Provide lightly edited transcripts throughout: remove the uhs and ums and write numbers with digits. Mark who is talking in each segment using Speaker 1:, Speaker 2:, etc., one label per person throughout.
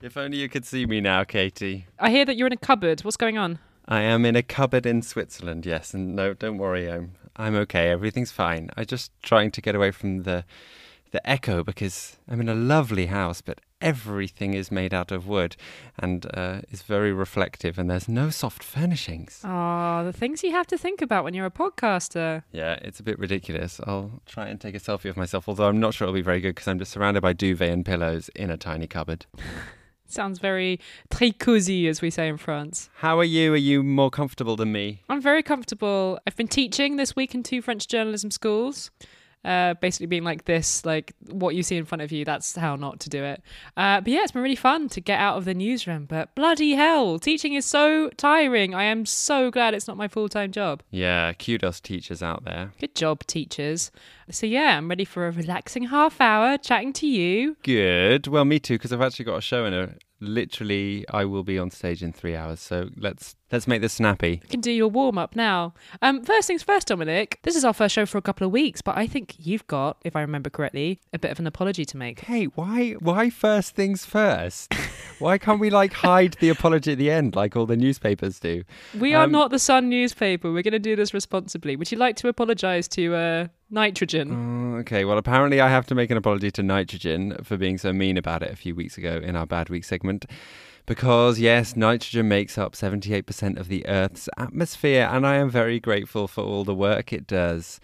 Speaker 1: If only you could see me now, Katie.
Speaker 2: I hear that you're in a cupboard. What's going on?
Speaker 1: I am in a cupboard in Switzerland, yes. And no, don't worry, I'm okay. Everything's fine. I'm just trying to get away from the echo because I'm in a lovely house, but everything is made out of wood and is very reflective, and there's no soft furnishings.
Speaker 2: Oh, the things you have to think about when you're a podcaster.
Speaker 1: Yeah, it's a bit ridiculous. I'll try and take a selfie of myself, although I'm not sure it'll be very good because I'm just surrounded by duvet and pillows in a tiny cupboard.
Speaker 2: Sounds very très cosy, as we say in France.
Speaker 1: How are you? Are you more comfortable than me?
Speaker 2: I'm very comfortable. I've been teaching this week in 2 French journalism schools. Basically being like this, like what you see in front of you, that's how not to do it. But yeah, it's been really fun to get out of the newsroom. But bloody hell, teaching is so tiring. I am so glad it's not my full-time job.
Speaker 1: Yeah, kudos teachers out there.
Speaker 2: Good job, teachers. So yeah, I'm ready for a relaxing half hour chatting to you.
Speaker 1: Good. Well, me too, because I've actually got a show in literally, I will be on stage in 3 hours. So let's make this snappy.
Speaker 2: You can do your warm-up now. First things first, Dominic. This is our first show for a couple of weeks, but I think you've got, if I remember correctly, a bit of an apology to make.
Speaker 1: Hey, why first things first? Why can't we hide the apology at the end like all the newspapers do?
Speaker 2: We are not the Sun newspaper. We're going to do this responsibly. Would you like to apologise to Nitrogen?
Speaker 1: Okay, well, apparently I have to make an apology to Nitrogen for being so mean about it a few weeks ago in our Bad Week segment. Because, yes, nitrogen makes up 78% of the Earth's atmosphere, and I am very grateful for all the work it does.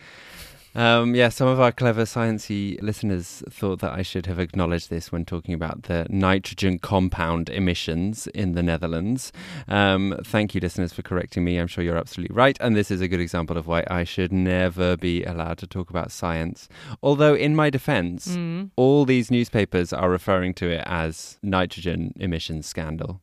Speaker 1: Some of our clever sciencey listeners thought that I should have acknowledged this when talking about the nitrogen compound emissions in the Netherlands. Thank you, listeners, for correcting me. I'm sure you're absolutely right. And this is a good example of why I should never be allowed to talk about science. Although, in my defense, all these newspapers are referring to it as nitrogen emissions scandal.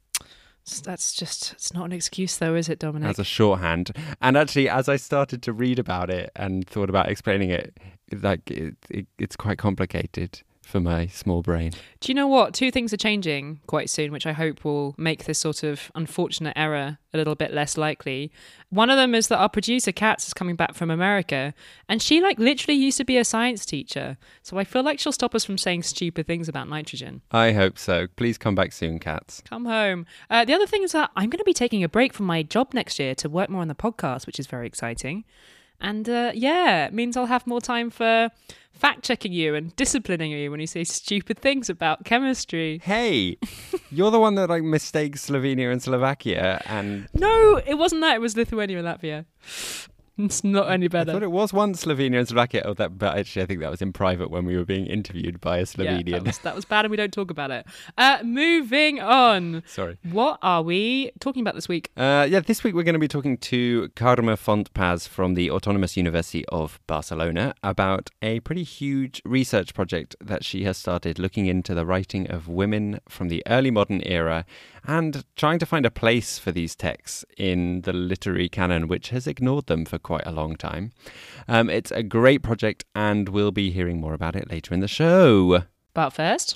Speaker 2: It's not an excuse though, is it, Dominic?
Speaker 1: As a shorthand. And actually, as I started to read about it and thought about explaining it, it's quite complicated for my small brain.
Speaker 2: Do you know what? 2 things are changing quite soon, which I hope will make this sort of unfortunate error a little bit less likely. One of them is that our producer, Katz, is coming back from America, and she literally used to be a science teacher. So I feel like she'll stop us from saying stupid things about nitrogen.
Speaker 1: I hope so. Please come back soon, Katz.
Speaker 2: Come home. The other thing is that I'm going to be taking a break from my job next year to work more on the podcast, which is very exciting. And it means I'll have more time for fact-checking you and disciplining you when you say stupid things about chemistry.
Speaker 1: Hey, you're the one that mistakes Slovenia and Slovakia and...
Speaker 2: No, it wasn't that. It was Lithuania and Latvia. It's not any better.
Speaker 1: I thought it was once Slovenia and Slovakia. But actually, I think that was in private when we were being interviewed by a Slovenian.
Speaker 2: Yeah, that was bad and we don't talk about it. Moving on.
Speaker 1: Sorry.
Speaker 2: What are we talking about this week?
Speaker 1: This week we're going to be talking to Carme Fontpaz from the Autonomous University of Barcelona about a pretty huge research project that she has started looking into the writing of women from the early modern era and trying to find a place for these texts in the literary canon, which has ignored them for quite a long time. It's a great project, and we'll be hearing more about it later in the show.
Speaker 2: But first...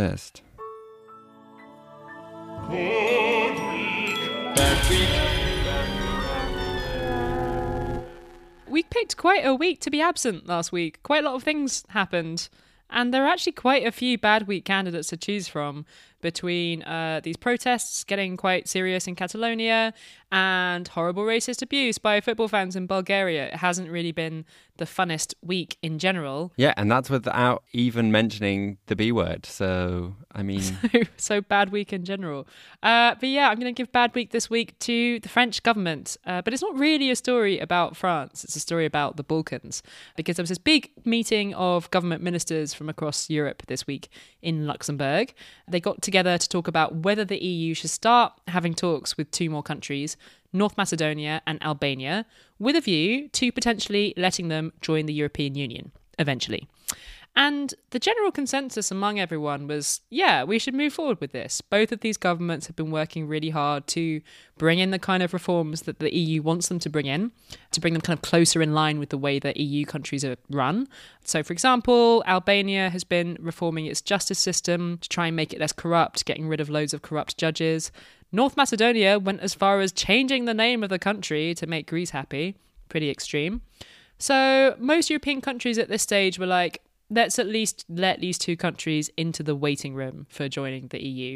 Speaker 2: We picked quite a week to be absent last week. Quite a lot of things happened. And there are actually quite a few bad week candidates to choose from between these protests getting quite serious in Catalonia and horrible racist abuse by football fans in Bulgaria. It hasn't really been the funnest week in general.
Speaker 1: Yeah, and that's without even mentioning the B word. So, I mean...
Speaker 2: so bad week in general. But yeah, I'm going to give bad week this week to the French government. But it's not really a story about France. It's a story about the Balkans. Because there was this big meeting of government ministers from across Europe this week in Luxembourg. They got together to talk about whether the EU should start having talks with 2 more countries, North Macedonia and Albania, with a view to potentially letting them join the European Union eventually. And the general consensus among everyone was, yeah, we should move forward with this. Both of these governments have been working really hard to bring in the kind of reforms that the EU wants them to bring in, to bring them kind of closer in line with the way that EU countries are run. So, for example, Albania has been reforming its justice system to try and make it less corrupt, getting rid of loads of corrupt judges. North Macedonia went as far as changing the name of the country to make Greece happy. Pretty extreme. So most European countries at this stage were like, let's at least let these 2 countries into the waiting room for joining the EU.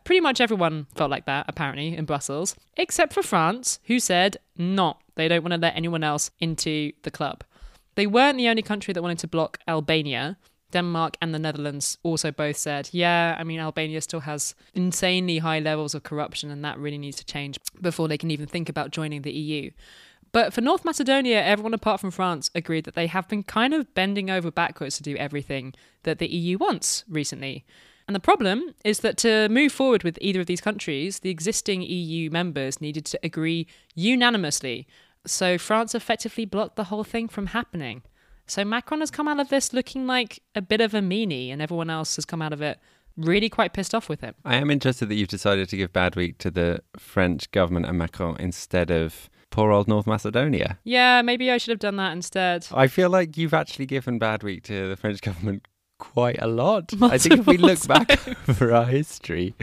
Speaker 2: Pretty much everyone felt like that, apparently, in Brussels, except for France, who said no, they don't want to let anyone else into the club. They weren't the only country that wanted to block Albania. Denmark and the Netherlands also both said, yeah, I mean, Albania still has insanely high levels of corruption and that really needs to change before they can even think about joining the EU. But for North Macedonia, everyone apart from France agreed that they have been kind of bending over backwards to do everything that the EU wants recently. And the problem is that to move forward with either of these countries, the existing EU members needed to agree unanimously. So France effectively blocked the whole thing from happening. So Macron has come out of this looking like a bit of a meanie, and everyone else has come out of it really quite pissed off with him.
Speaker 1: I am interested that you've decided to give bad week to the French government and Macron instead of poor old North Macedonia.
Speaker 2: Yeah, maybe I should have done that instead.
Speaker 1: I feel like you've actually given bad week to the French government quite a lot.
Speaker 2: Multiple
Speaker 1: I think if we look
Speaker 2: times.
Speaker 1: back over our history,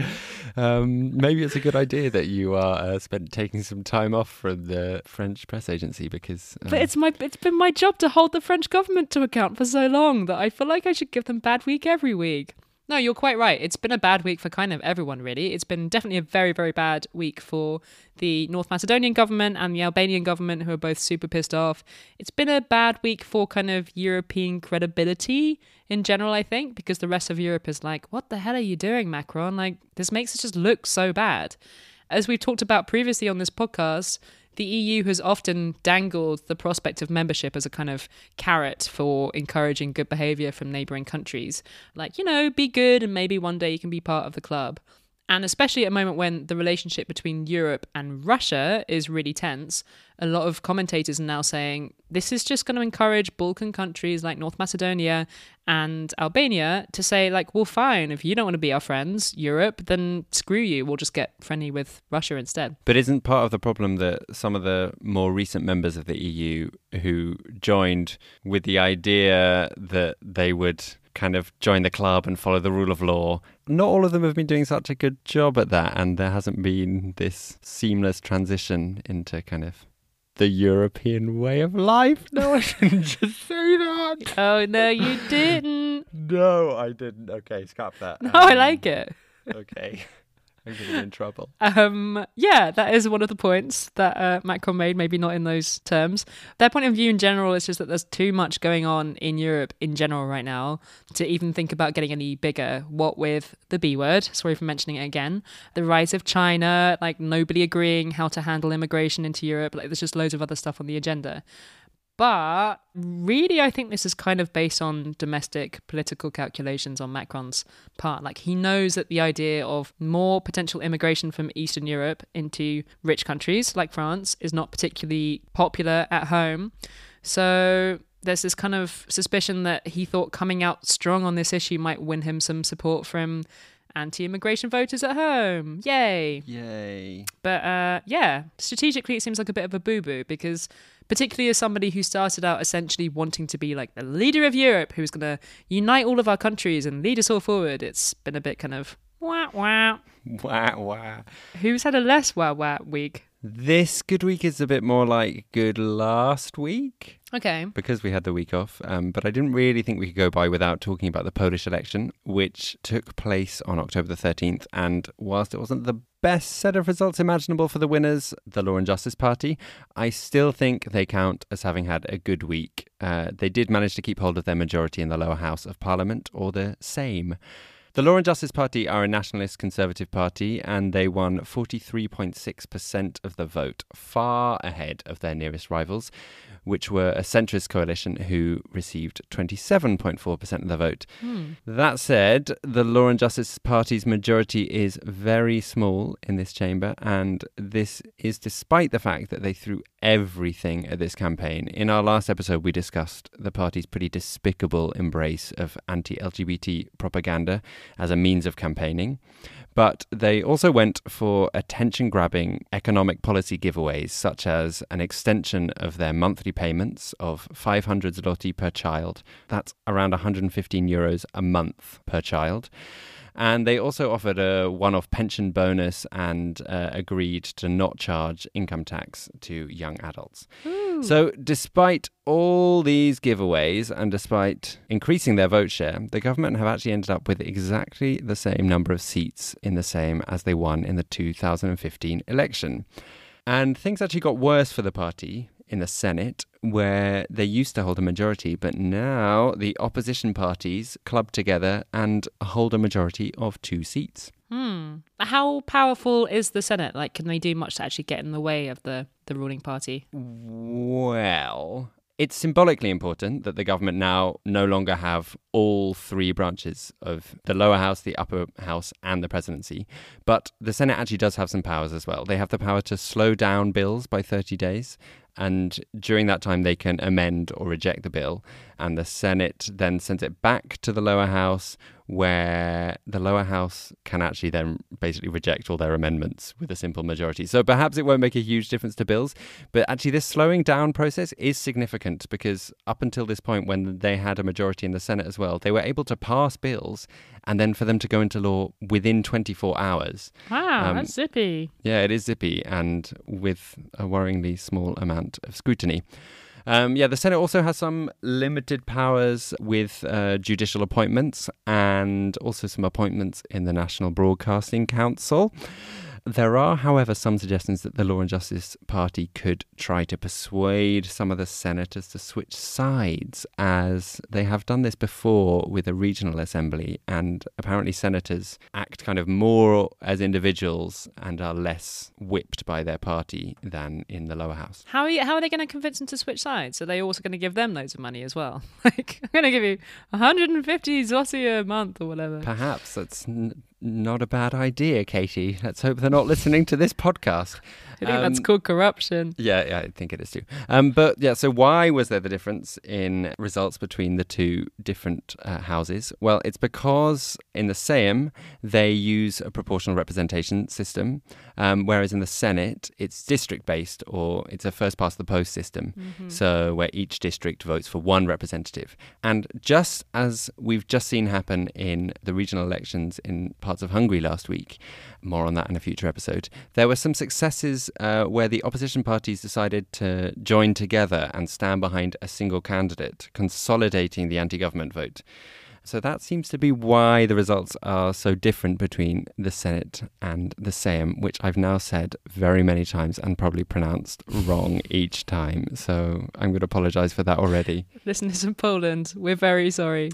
Speaker 1: maybe it's a good idea that you are taking some time off from the French press agency because...
Speaker 2: But it's been my job to hold the French government to account for so long that I feel like I should give them bad week every week. No, you're quite right. It's been a bad week for kind of everyone, really. It's been definitely a very, very bad week for the North Macedonian government and the Albanian government, who are both super pissed off. It's been a bad week for kind of European credibility in general, I think, because the rest of Europe is like, what the hell are you doing, Macron? Like, this makes it just look so bad. As we've talked about previously on this podcast, the EU has often dangled the prospect of membership as a kind of carrot for encouraging good behaviour from neighbouring countries. Like, be good and maybe one day you can be part of the club. And especially at a moment when the relationship between Europe and Russia is really tense, a lot of commentators are now saying this is just going to encourage Balkan countries like North Macedonia and Albania to say, like, well, fine, if you don't want to be our friends, Europe, then screw you. We'll just get friendly with Russia instead.
Speaker 1: But isn't part of the problem that some of the more recent members of the EU who joined with the idea that they would kind of join the club and follow the rule of law, not all of them have been doing such a good job at that, and there hasn't been this seamless transition into kind of the European way of life? No, I shouldn't just say that.
Speaker 2: Oh, no, you didn't.
Speaker 1: No, I didn't. Okay, scrap that.
Speaker 2: No, I like it.
Speaker 1: Okay. I'm going to be in trouble.
Speaker 2: Yeah, that is one of the points that Macron made, maybe not in those terms. Their point of view in general is just that there's too much going on in Europe in general right now to even think about getting any bigger. What with the B word, sorry for mentioning it again, the rise of China, like nobody agreeing how to handle immigration into Europe, like there's just loads of other stuff on the agenda. But really, I think this is kind of based on domestic political calculations on Macron's part. Like, he knows that the idea of more potential immigration from Eastern Europe into rich countries like France is not particularly popular at home. So there's this kind of suspicion that he thought coming out strong on this issue might win him some support from anti-immigration voters at home. Yay. But yeah, strategically it seems like a bit of a boo-boo, because particularly as somebody who started out essentially wanting to be like the leader of Europe, who's going to unite all of our countries and lead us all forward, it's been a bit kind of wah. Who's had a less wah week?
Speaker 1: This good week is a bit more like good last week.
Speaker 2: Okay.
Speaker 1: Because we had the week off. But I didn't really think we could go by without talking about the Polish election, which took place on October the 13th. And whilst it wasn't the best set of results imaginable for the winners, the Law and Justice Party, I still think they count as having had a good week. They did manage to keep hold of their majority in the lower house of Parliament, or the Sejm. The Law and Justice Party are a nationalist conservative party, and they won 43.6% of the vote, far ahead of their nearest rivals, which were a centrist coalition who received 27.4% of the vote. That said, the Law and Justice Party's majority is very small in this chamber, and this is despite the fact that they threw everything at this campaign. In our last episode, we discussed the party's pretty despicable embrace of anti-LGBT propaganda as a means of campaigning. But they also went for attention-grabbing economic policy giveaways, such as an extension of their monthly payments of 500 zloty per child. That's around 115 euros a month per child. And they also offered a one-off pension bonus and agreed to not charge income tax to young adults.
Speaker 2: Ooh.
Speaker 1: So despite all these giveaways and despite increasing their vote share, the government have actually ended up with exactly the same number of seats in the Sejm as they won in the 2015 election. And things actually got worse for the party in the Senate, where they used to hold a majority, but now the opposition parties club together and hold a majority of 2 seats.
Speaker 2: How powerful is the Senate? Like, can they do much to actually get in the way of the ruling party?
Speaker 1: Well, it's symbolically important that the government now no longer have all 3 branches of the lower house, the upper house, and the presidency. But the Senate actually does have some powers as well. They have the power to slow down bills by 30 days. And during that time, they can amend or reject the bill. And the Senate then sends it back to the lower house, where the lower house can actually then basically reject all their amendments with a simple majority. So perhaps it won't make a huge difference to bills, but actually this slowing down process is significant because up until this point, when they had a majority in the Senate as well, they were able to pass bills and then for them to go into law within 24 hours.
Speaker 2: Wow, that's zippy.
Speaker 1: Yeah, it is zippy and with a worryingly small amount of scrutiny. The Senate also has some limited powers with judicial appointments and also some appointments in the National Broadcasting Council. There are, however, some suggestions that the Law and Justice Party could try to persuade some of the senators to switch sides, as they have done this before with a regional assembly, and apparently senators act kind of more as individuals and are less whipped by their party than in the lower house.
Speaker 2: How are they going to convince them to switch sides? Are they also going to give them loads of money as well? Like, I'm going to give you 150 zloty a month or whatever.
Speaker 1: Perhaps that's not a bad idea, Katie. Let's hope they're not listening to this podcast.
Speaker 2: I think that's called corruption.
Speaker 1: Yeah, I think it is too. So why was there the difference in results between the 2 different houses? Well, it's because in the Sejm, they use a proportional representation system, whereas in the Senate, it's district-based, or it's a first-past-the-post system, so where each district votes for 1 representative. And just as we've just seen happen in the regional elections in parts of Hungary last week, more on that in a future episode, there were some successes where the opposition parties decided to join together and stand behind a single candidate, consolidating the anti-government vote. So that seems to be why the results are so different between the Senate and the Sejm, which I've now said very many times and probably pronounced wrong each time. So I'm going to apologise for that already.
Speaker 2: Listeners in Poland, we're very sorry.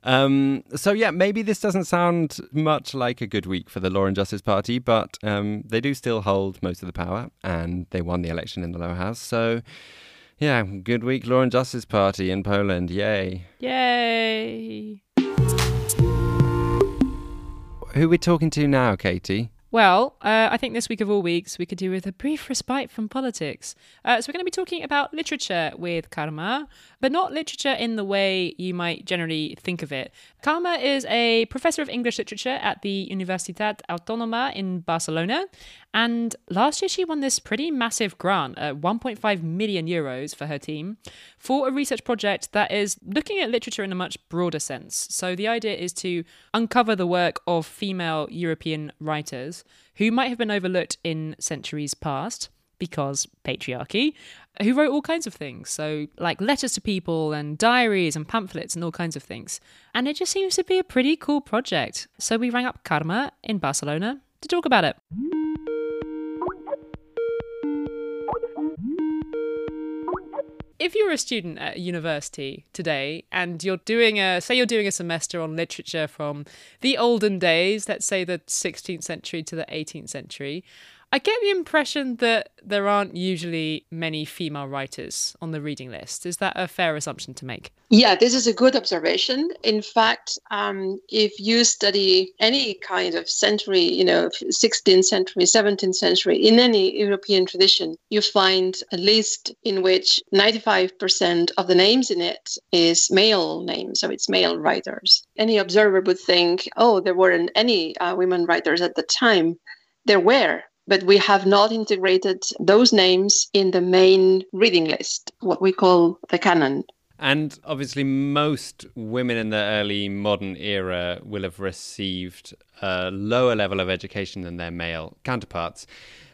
Speaker 1: Maybe this doesn't sound much like a good week for the Law and Justice Party, but they do still hold most of the power and they won the election in the lower house. So yeah, good week, Law and Justice Party in Poland. Yay.
Speaker 2: Yay.
Speaker 1: Who are we talking to now, Katie?
Speaker 2: Well, I think this week of all weeks, we could do with a brief respite from politics. So we're going to be talking about literature with Karma, but not literature in the way you might generally think of it. Karma is a professor of English literature at the Universitat Autonoma in Barcelona. And last year she won this pretty massive grant, 1.5 million euros for her team, for a research project that is looking at literature in a much broader sense. So the idea is to uncover the work of female European writers who might have been overlooked in centuries past because patriarchy, who wrote all kinds of things. So like letters to people and diaries and pamphlets and all kinds of things. And it just seems to be a pretty cool project. So we rang up Karma in Barcelona to talk about it. If you're a student at a university today and you're doing a semester on literature from the olden days, let's say the 16th century to the 18th century, I get the impression that there aren't usually many female writers on the reading list. Is that a fair assumption to make?
Speaker 3: Yeah, this is a good observation. In fact, if you study any kind of century, 16th century, 17th century, in any European tradition, you find a list in which 95% of the names in it is male names, so it's male writers. Any observer would think, there weren't any women writers at the time. There were. But we have not integrated those names in the main reading list, what we call the canon.
Speaker 1: And obviously, most women in the early modern era will have received a lower level of education than their male counterparts.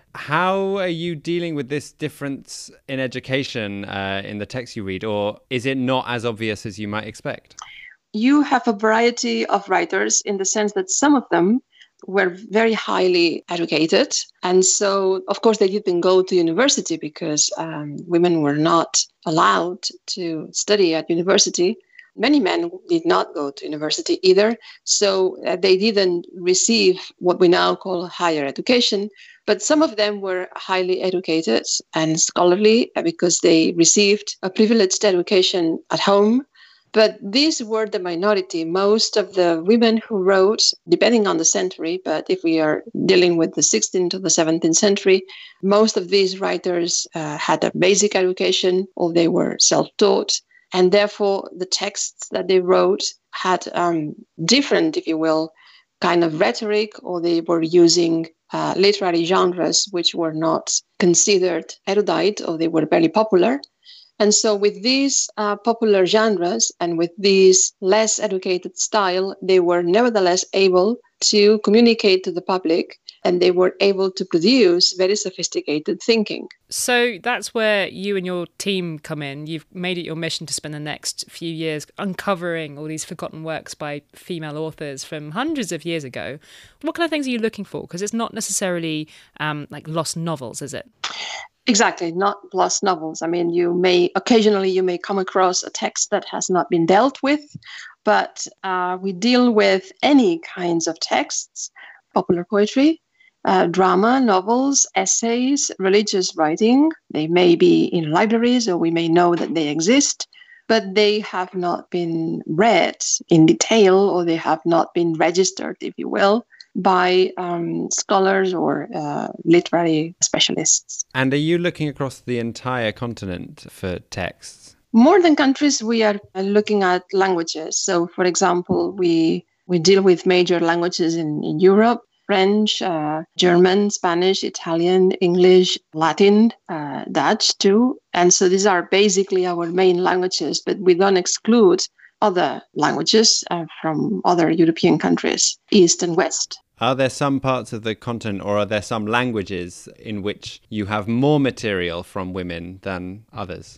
Speaker 1: How are you dealing with this difference in education in the text you read, or is it not as obvious as you might expect?
Speaker 3: You have a variety of writers in the sense that some of them were very highly educated. And so, of course, they didn't go to university because women were not allowed to study at university. Many men did not go to university either. So they didn't receive what we now call higher education. But some of them were highly educated and scholarly because they received a privileged education at home. But these were the minority. Most of the women who wrote, depending on the century, but if we are dealing with the 16th to the 17th century, most of these writers had a basic education or they were self-taught. And therefore, the texts that they wrote had different, if you will, kind of rhetoric, or they were using literary genres which were not considered erudite or they were very popular. And so with these popular genres and with this less educated style, they were nevertheless able to communicate to the public and they were able to produce very sophisticated thinking.
Speaker 2: So that's where you and your team come in. You've made it your mission to spend the next few years uncovering all these forgotten works by female authors from hundreds of years ago. What kind of things are you looking for? Because it's not necessarily like lost novels, is it?
Speaker 3: Exactly, not lost novels. I mean, occasionally you may come across a text that has not been dealt with, but we deal with any kinds of texts, popular poetry, drama, novels, essays, religious writing. They may be in libraries or we may know that they exist, but they have not been read in detail or they have not been registered, if you will, by scholars or literary specialists.
Speaker 1: And are you looking across the entire continent for texts?
Speaker 3: More than countries, we are looking at languages. So, for example, we deal with major languages in Europe: French, German, Spanish, Italian, English, Latin, Dutch too. And so these are basically our main languages, but we don't exclude other languages from other European countries, East and West.
Speaker 1: Are there some parts of the continent or are there some languages in which you have more material from women than others?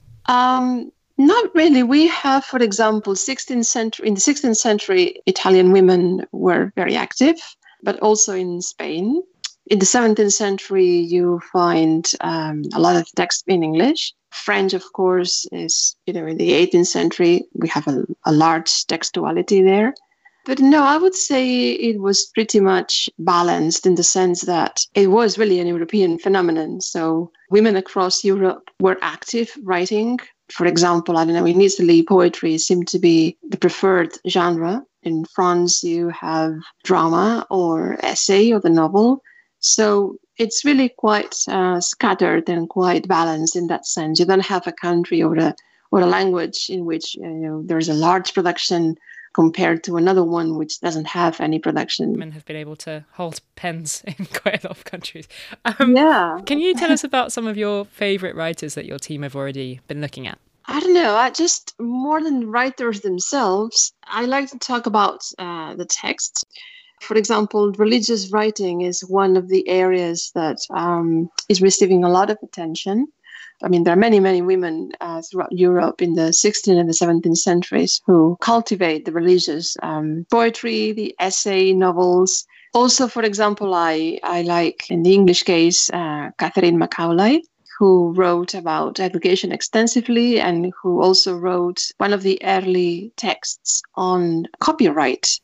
Speaker 3: Not really. We have, for example, in the 16th century, Italian women were very active, but also in Spain. In the 17th century, you find a lot of text in English. French, of course, is, in the 18th century, we have a large textuality there. But no, I would say it was pretty much balanced in the sense that it was really an European phenomenon. So women across Europe were active writing. For example, I don't know, in Italy, poetry seemed to be the preferred genre. In France, you have drama or essay or the novel. So it's really quite scattered and quite balanced in that sense. You don't have a country or a language in which there's a large production compared to another one which doesn't have any production.
Speaker 2: Women have been able to hold pens in quite a lot of countries.
Speaker 3: Yeah.
Speaker 2: Can you tell us about some of your favourite writers that your team have already been looking at?
Speaker 3: I don't know. More than writers themselves, I like to talk about the text. For example, religious writing is one of the areas that is receiving a lot of attention. I mean, there are many, many women throughout Europe in the 16th and the 17th centuries who cultivate the religious poetry, the essay, novels. Also, for example, I like, in the English case, Catherine Macaulay, who wrote about education extensively and who also wrote one of the early texts on copyright.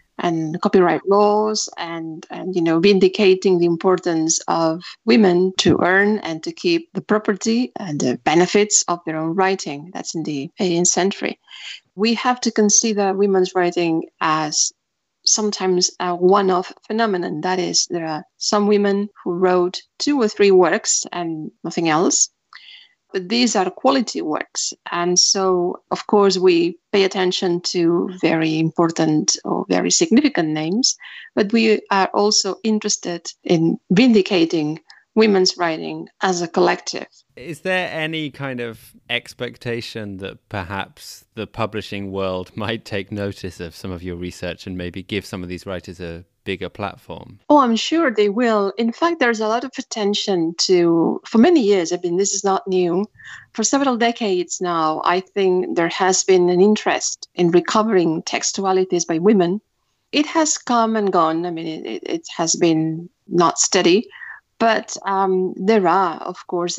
Speaker 3: And copyright laws and vindicating the importance of women to earn and to keep the property and the benefits of their own writing. That's in the 18th century. We have to consider women's writing as sometimes a one-off phenomenon. That is, there are some women who wrote 2 or 3 works and nothing else. But these are quality works. And so, of course, we pay attention to very important or very significant names, but we are also interested in vindicating women's writing as a collective.
Speaker 1: Is there any kind of expectation that perhaps the publishing world might take notice of some of your research and maybe give some of these writers a bigger platform?
Speaker 3: Oh, I'm sure they will. In fact, there's a lot of attention for many years. I mean, this is not new. For several decades now, I think there has been an interest in recovering textualities by women. It has come and gone. I mean, it has been not steady. But there are, of course,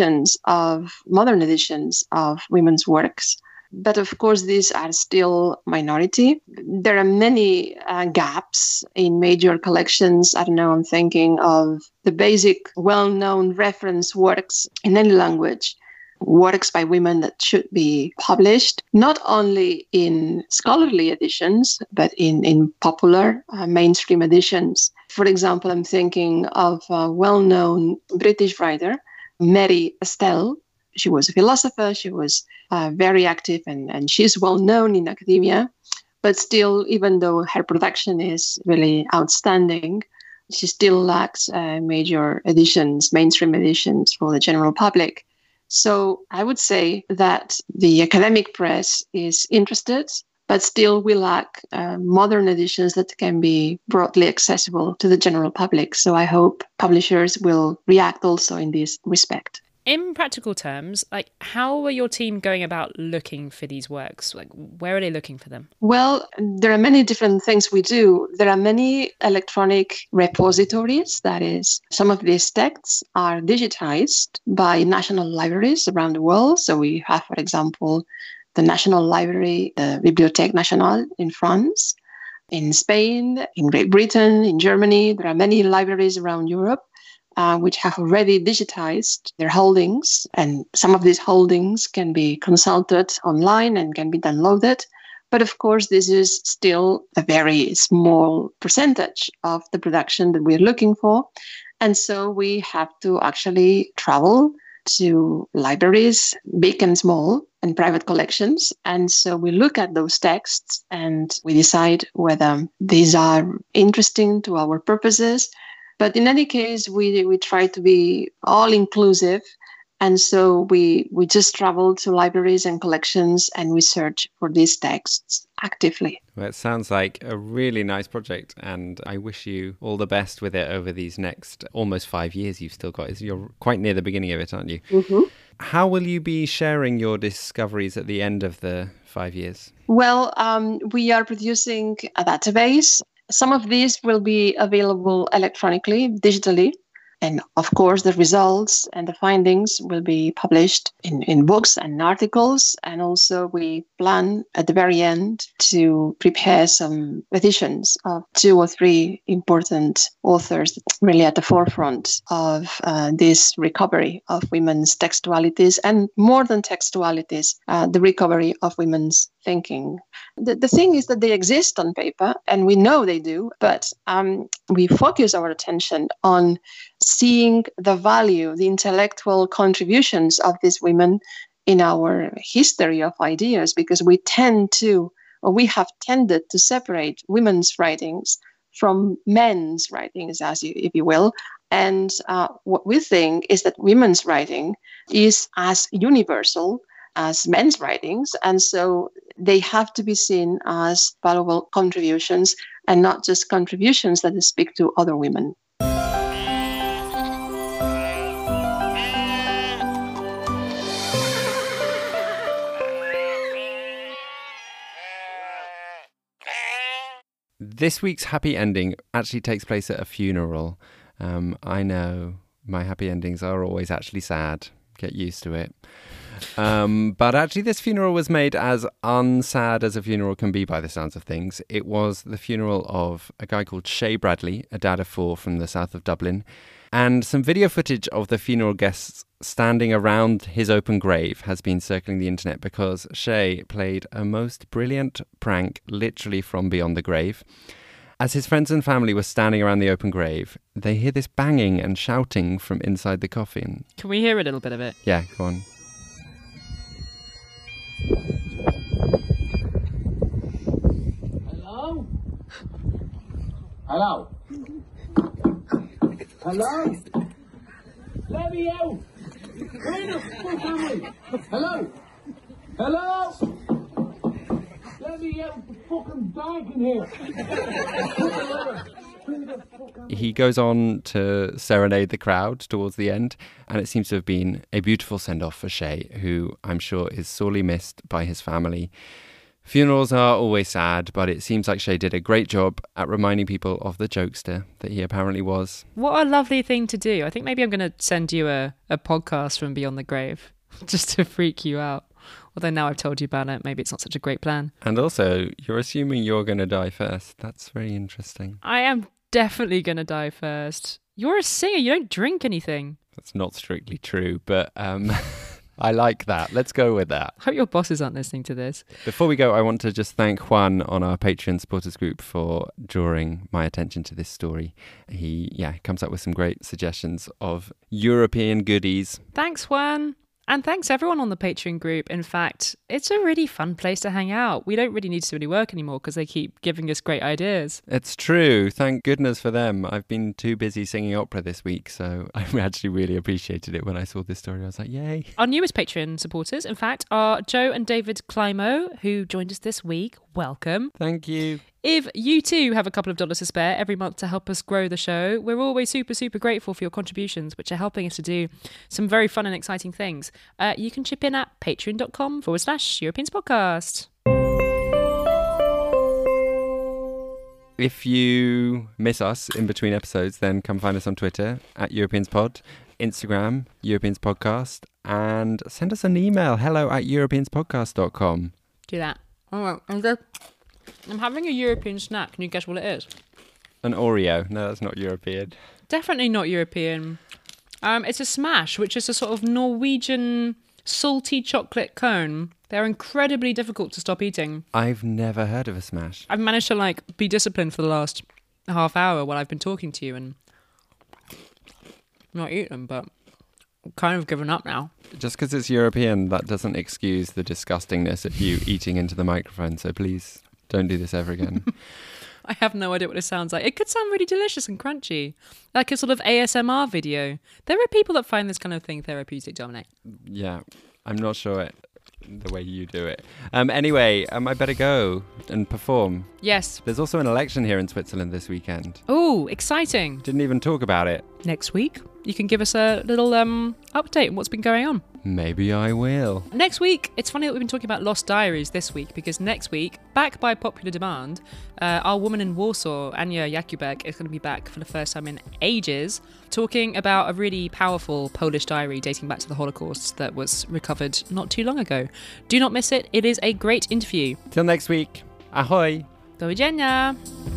Speaker 3: modern editions of women's works. But of course, these are still minority. There are many gaps in major collections. I don't know, I'm thinking of the basic well-known reference works in any language, works by women that should be published, not only in scholarly editions, but in popular mainstream editions. For example, I'm thinking of a well-known British writer, Mary Estelle. She was a philosopher, she was very active, and she's well-known in academia. But still, even though her production is really outstanding, she still lacks major editions, mainstream editions for the general public. So I would say that the academic press is interested, but still we lack modern editions that can be broadly accessible to the general public. So I hope publishers will react also in this respect.
Speaker 2: In practical terms, how are your team going about looking for these works? Where are they looking for them?
Speaker 3: Well, there are many different things we do. There are many electronic repositories. That is, some of these texts are digitized by national libraries around the world. So we have, for example, the National Library, the Bibliothèque Nationale in France, in Spain, in Great Britain, in Germany. There are many libraries around Europe which have already digitized their holdings. And some of these holdings can be consulted online and can be downloaded. But of course, this is still a very small percentage of the production that we're looking for. And so we have to actually travel to libraries, big and small, and private collections. And so we look at those texts and we decide whether these are interesting to our purposes. But in any case, we try to be all-inclusive. And so we just travel to libraries and collections and we search for these texts actively.
Speaker 1: Well, it sounds like a really nice project, and I wish you all the best with it over these next almost 5 years you've still got. You're quite near the beginning of it, aren't you?
Speaker 3: Mm-hmm.
Speaker 1: How will you be sharing your discoveries at the end of the 5 years?
Speaker 3: Well, we are producing a database. Some of these will be available electronically, digitally. And of course, the results and the findings will be published in books and articles. And also we plan at the very end to prepare some editions of 2 or 3 important authors really at the forefront of this recovery of women's textualities, and more than textualities, the recovery of women's thinking. The thing is that they exist on paper, and we know they do, but we focus our attention on seeing the value, the intellectual contributions of these women in our history of ideas, because we have tended to separate women's writings from men's writings, if you will. And what we think is that women's writing is as universal as men's writings, and so they have to be seen as valuable contributions and not just contributions that speak to other women.
Speaker 1: This week's happy ending actually takes place at a funeral. I know my happy endings are always actually sad. Get used to it. But actually this funeral was made as unsad as a funeral can be by the sounds of things. It was the funeral of a guy called Shay Bradley, a dad of 4 from the south of Dublin. And some video footage of the funeral guests standing around his open grave has been circling the internet because Shay played a most brilliant prank literally from beyond the grave. As his friends and family were standing around the open grave, they hear this banging and shouting from inside the coffin.
Speaker 2: Can we hear a little bit of it?
Speaker 1: Yeah, go on.
Speaker 4: Hello? Hello? Hello? Let me out! Where the fuck am I? Hello? Hello? Let me out! It's fucking dark in here!
Speaker 1: He goes on to serenade the crowd towards the end, and it seems to have been a beautiful send-off for Shay, who I'm sure is sorely missed by his family. Funerals are always sad, but it seems like Shay did a great job at reminding people of the jokester that he apparently was.
Speaker 2: What a lovely thing to do. I think maybe I'm going to send you a podcast from Beyond the Grave just to freak you out. Although now I've told you about it, maybe it's not such a great plan.
Speaker 1: And also, you're assuming you're going to die first. That's very interesting.
Speaker 2: I am definitely going to die first. You're a singer. You don't drink anything.
Speaker 1: That's not strictly true, but I like that. Let's go with that.
Speaker 2: I hope your bosses aren't listening to this.
Speaker 1: Before we go, I want to just thank Juan on our Patreon supporters group for drawing my attention to this story. He comes up with some great suggestions of European goodies.
Speaker 2: Thanks, Juan. And thanks everyone on the Patreon group. In fact, it's a really fun place to hang out. We don't really need to do any work anymore because they keep giving us great ideas.
Speaker 1: It's true. Thank goodness for them. I've been too busy singing opera this week, so I actually really appreciated it when I saw this story. I was like, yay.
Speaker 2: Our newest Patreon supporters, in fact, are Joe and David Climo, who joined us this week. Welcome.
Speaker 1: Thank you.
Speaker 2: If you too have a couple of dollars to spare every month to help us grow the show, we're always super, super grateful for your contributions, which are helping us to do some very fun and exciting things. You can chip in at patreon.com/Europeans Podcast.
Speaker 1: If you miss us in between episodes, then come find us on Twitter at Europeans Pod, Instagram, Europeans Podcast, and send us an email, hello@europeanspodcast.com.
Speaker 2: Do that. All right. I'm having a European snack. Can you guess what it is?
Speaker 1: An Oreo. No, that's not European.
Speaker 2: Definitely not European. It's a Smash, which is a sort of Norwegian salty chocolate cone. They're incredibly difficult to stop eating.
Speaker 1: I've never heard of a Smash.
Speaker 2: I've managed to be disciplined for the last half hour while I've been talking to you and not eat them, but I'm kind of given up now.
Speaker 1: Just because it's European, that doesn't excuse the disgustingness of you eating into the microphone, so please don't do this ever again.
Speaker 2: I have no idea what it sounds like. It could sound really delicious and crunchy, like a sort of ASMR video. There are people that find this kind of thing therapeutic, Dominic.
Speaker 1: Yeah, I'm not sure the way you do it. Anyway, I better go and perform.
Speaker 2: Yes.
Speaker 1: There's also an election here in Switzerland this weekend.
Speaker 2: Oh, exciting.
Speaker 1: Didn't even talk about it.
Speaker 2: Next week, you can give us a little update on what's been going on.
Speaker 1: Maybe I will.
Speaker 2: Next week, it's funny that we've been talking about Lost Diaries this week, because next week, back by popular demand, our woman in Warsaw, Ania Jakubek, is going to be back for the first time in ages, talking about a really powerful Polish diary dating back to the Holocaust that was recovered not too long ago. Do not miss it. It is a great interview.
Speaker 1: Till next week. Ahoy.
Speaker 2: Do widzenia.